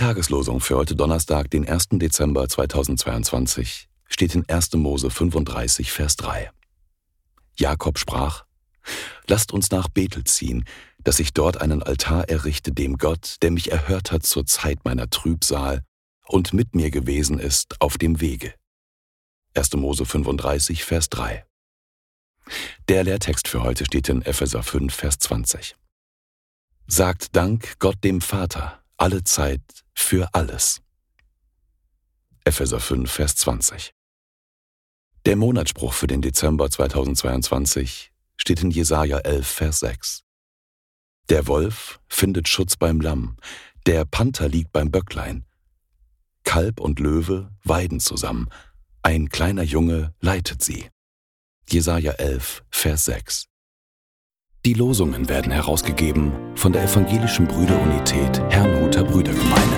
Die Tageslosung für heute Donnerstag, den 1. Dezember 2022, steht in 1. Mose 35, Vers 3. Jakob sprach: Lasst uns nach Bethel ziehen, dass ich dort einen Altar errichte dem Gott, der mich erhört hat zur Zeit meiner Trübsal und mit mir gewesen ist auf dem Wege. 1. Mose 35, Vers 3. Der Lehrtext für heute steht in Epheser 5, Vers 20. Sagt Dank Gott dem Vater alle Zeit für alles. Epheser 5, Vers 20. Der Monatsspruch für den Dezember 2022 steht in Jesaja 11, Vers 6. Der Wolf findet Schutz beim Lamm, der Panther liegt beim Böcklein. Kalb und Löwe weiden zusammen, ein kleiner Junge leitet sie. Jesaja 11, Vers 6. Die Losungen werden herausgegeben von der Evangelischen Brüderunität Herrnhuter Brüdergemeinde.